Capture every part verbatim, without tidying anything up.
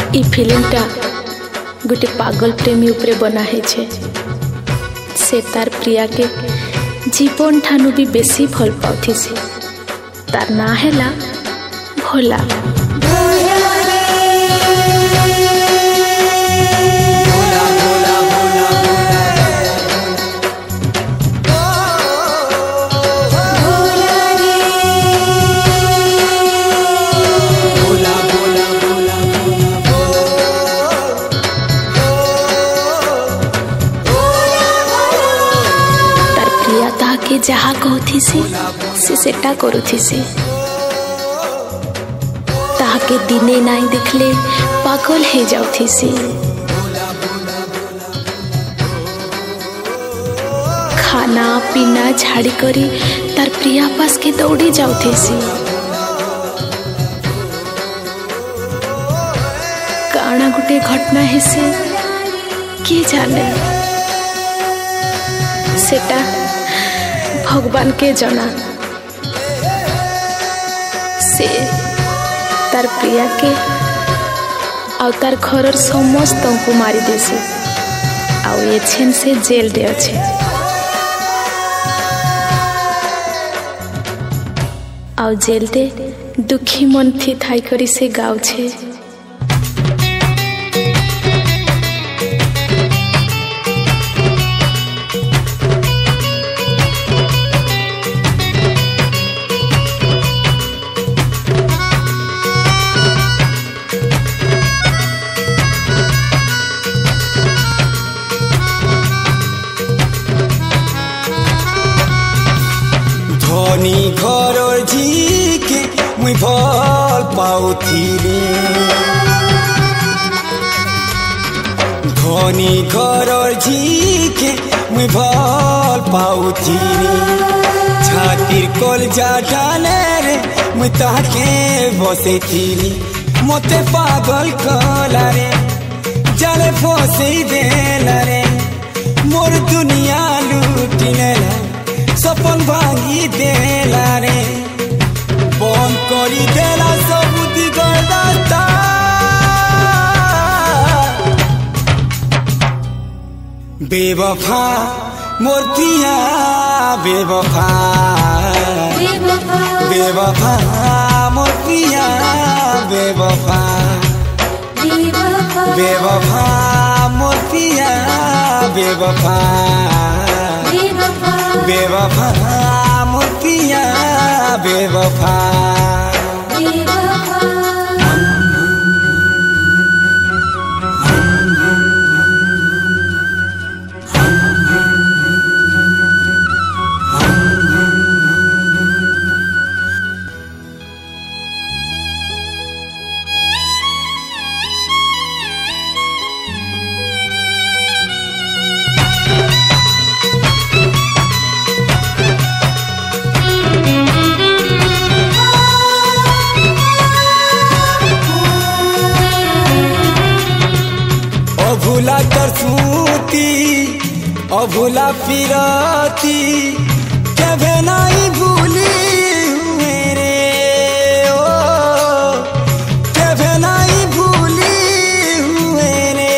ई फिल्मटा गोटे पागल प्रेमी उपरे बना है छे। से तार प्रिया के जीवन ठानु भी बेसी भल पाउथि से। तार ना हैला भोला। के जहा कहथि से से सेटा करूथि से ताके दिने नाई देखले पागल हे जाउथि से। खाना पीना झाड़ी करी तार प्रिया पास के दौड़ी जाउथि से। काना गुटे घटना है से के जाने सेटा भगवान के जना। से तार प्रिया के आउ तार घर समस्त को मारी देसी आउ ये छेन से जेल दे अच्छे। आउ जेल दे दुखी मन थी थाई करी से गाँव छे। धनी घर झीके मुई भल पाउथिली। धनी घर झीके मुई भल पाउथिली। छातिर कलजा डाले रे मुई ताके बसेथिली। मते पागल कला रे जाले फसे देला रे। मोर दुनिया लुटिनेला सपन भांगी देला रे। बंद करी देला सब दिगर दाता। बेवफा मोर पिया बेवफा। बेवफा मोर पिया बेवफा। बेवफा मोर पिया बेवफा। बेवफा मोर पिया बेवफा। अभूला तरसूती अभूला फिरती कभी नहीं भूली मेरे। ओ कभी नहीं भूली मेरे।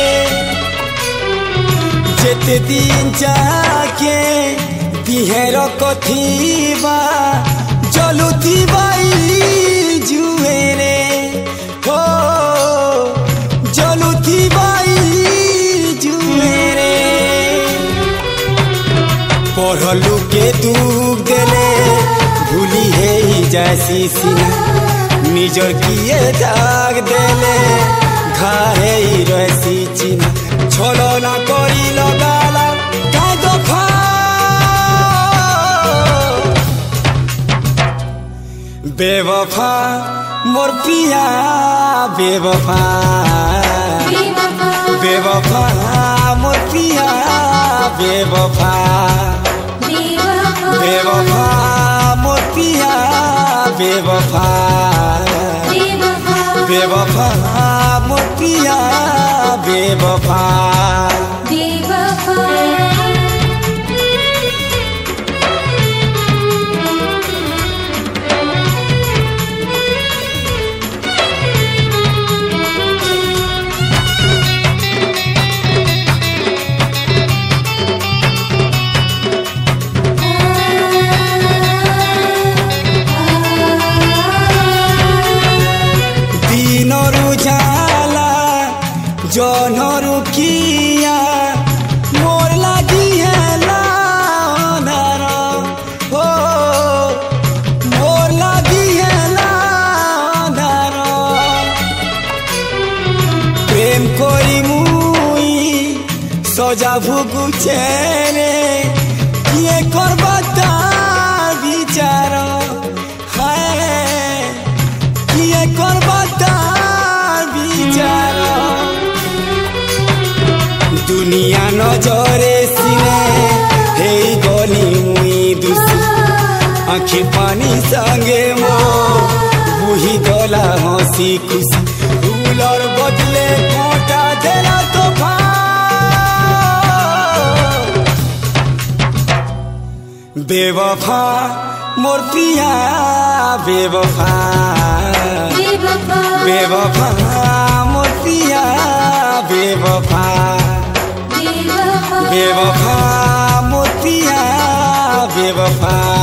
जेते दिन जाके दिहेर कथिबा जलुथी बाई जुएरे। हो जलुथी पढ़लू के दुख देले भूली है जैसी सीना। निजर किए दाग देले घाहे रसी चिना। छोलो ना करी लगाला काय दफा। बेवफा मोर पिया बेवफा। बेवफा मोर पिया बेवफा। बेवफा मोर पिया बेवफा। बेवफा मोर पिया बेवफा। अखिया मोर लगी है लानारा हो मोर लगी है लानारा प्रेम कोई मुई सजा भुगुचे रे ये करबता विचार है ये करबता विचार दुनिया नजरे सिने हे गली मुई दुसी आँखि पानी संगे मो बुही गला हंसी खुशी फूलर बदले कांटा देला तूफान बेवफा मोर पिया बेवफा बेवफा मोर पिया बेवफा बेवफा मोर पिया बेवफा